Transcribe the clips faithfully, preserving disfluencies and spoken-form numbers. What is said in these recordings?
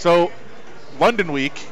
So, London week.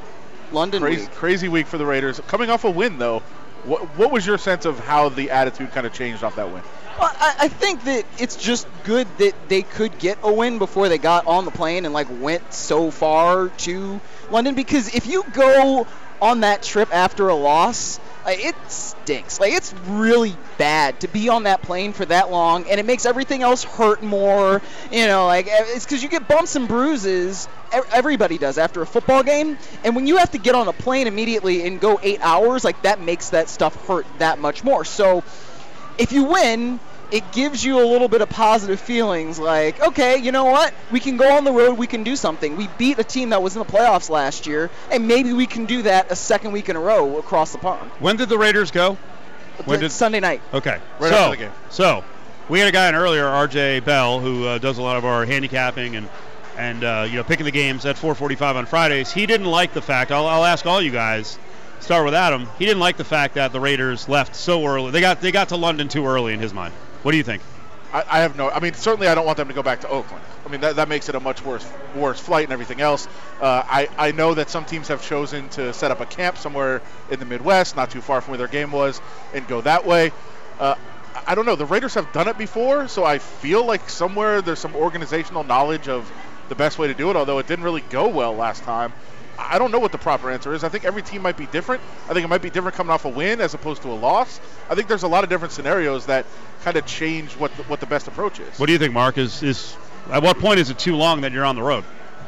London crazy, week. Crazy week for the Raiders. Coming off a win, though, what, what was your sense of how the attitude kind of changed off that win? Well, I, I think that it's just good that they could get a win before they got on the plane and like went so far to London, because if you go on that trip after a loss, uh, it stinks. Like, it's really bad to be on that plane for that long, and it makes everything else hurt more. You know, like, it's because you get bumps and bruises. Everybody does after a football game, and when you have to get on a plane immediately and go eight hours, like, that makes that stuff hurt that much more. So if you win, it gives you a little bit of positive feelings, like, okay, you know what? We can go on the road. We can do something. We beat a team that was in the playoffs last year, and maybe we can do that a second week in a row across the pond. When did the Raiders go? When did Sunday night. Okay. Right so, after the game. So, we had a guy in earlier, R J Bell, who uh, does a lot of our handicapping and, and uh, you know, picking the games at four forty-five on Fridays. He didn't like the fact, I'll, I'll ask all you guys, start with Adam, he didn't like the fact that the Raiders left so early. They got they got to London too early in his mind. What do you think? I, I have no. I mean, certainly, I don't want them to go back to Oakland. I mean, that, that makes it a much worse worse flight and everything else. Uh, I I know that some teams have chosen to set up a camp somewhere in the Midwest, not too far from where their game was, and go that way. Uh, I don't know. The Raiders have done it before, so I feel like somewhere there's some organizational knowledge of the best way to do it. Although it didn't really go well last time. I don't know what the proper answer is. I think every team might be different. I think it might be different coming off a win as opposed to a loss. I think there's a lot of different scenarios that kind of change what the, what the best approach is. What do you think, Mark? Is is at what point is it too long that you're on the road?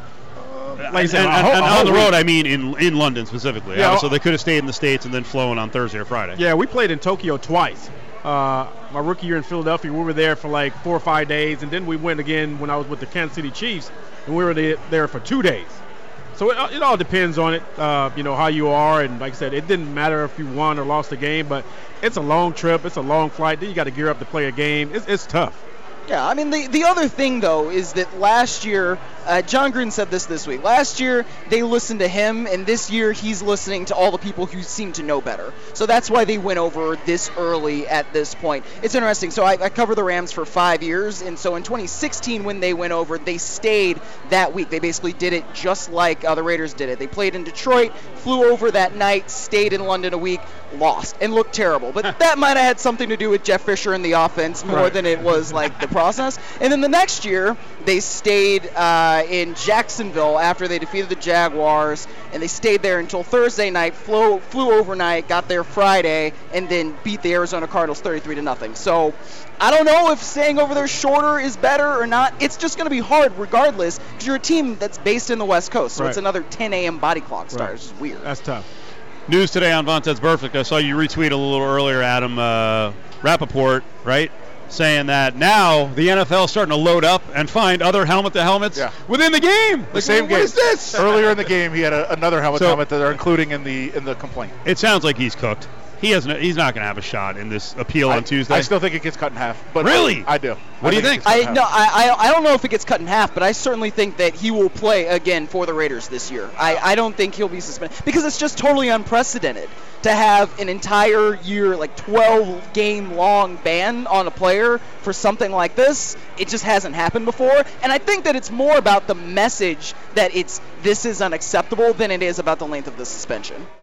Uh, like and, I said, and, a whole- and a on whole the road, week. I mean in in London specifically. Yeah, so they could have stayed in the States and then flown on Thursday or Friday. Yeah, we played in Tokyo twice. Uh, my rookie year in Philadelphia, we were there for like four or five days, and then we went again when I was with the Kansas City Chiefs, and we were there, there for two days. So it, it all depends on it, uh, you know, how you are. And like I said, it didn't matter if you won or lost the game, but it's a long trip. It's a long flight. Then you got to gear up to play a game. It's, it's tough. Yeah, I mean, the, the other thing, though, is that last year, uh, John Gruden said this this week. Last year, they listened to him, and this year, he's listening to all the people who seem to know better. So that's why they went over this early at this point. It's interesting. So I, I covered the Rams for five years, and so in twenty sixteen, when they went over, they stayed that week. They basically did it just like uh, the Raiders did it. They played in Detroit, flew over that night, stayed in London a week, lost, and looked terrible. But that might have had something to do with Jeff Fisher and the offense more Right. than it was like the process. And then the next year, they stayed uh, in Jacksonville after they defeated the Jaguars, and they stayed there until Thursday night, flew, flew overnight, got there Friday, and then beat the Arizona Cardinals thirty-three to nothing. So I don't know if staying over there shorter is better or not. It's just going to be hard regardless, because you're a team that's based in the West Coast, so Right. it's another ten a.m. body clock start. Right. It's just weird. That's tough. News today on Vonted's Perfect. I saw you retweet a little earlier, Adam uh, Rappaport, right? Saying that now the N F L is starting to load up and find other helmet-to-helmets Yeah. within the game. The Like, same what game. is this? Earlier in the game, he had a, another helmet So- helmet that they're including in the in the complaint. It sounds like he's cooked. He has no, he's not going to have a shot in this appeal I, on Tuesday. I still think it gets cut in half. But Really? I do. What do you it think? gets cut in I half. no, I, I I don't know if it gets cut in half, but I certainly think that he will play again for the Raiders this year. I, I don't think he'll be suspended because it's just totally unprecedented to have an entire year, like twelve game long ban on a player for something like this. It just hasn't happened before, and I think that it's more about the message that it's this is unacceptable than it is about the length of the suspension.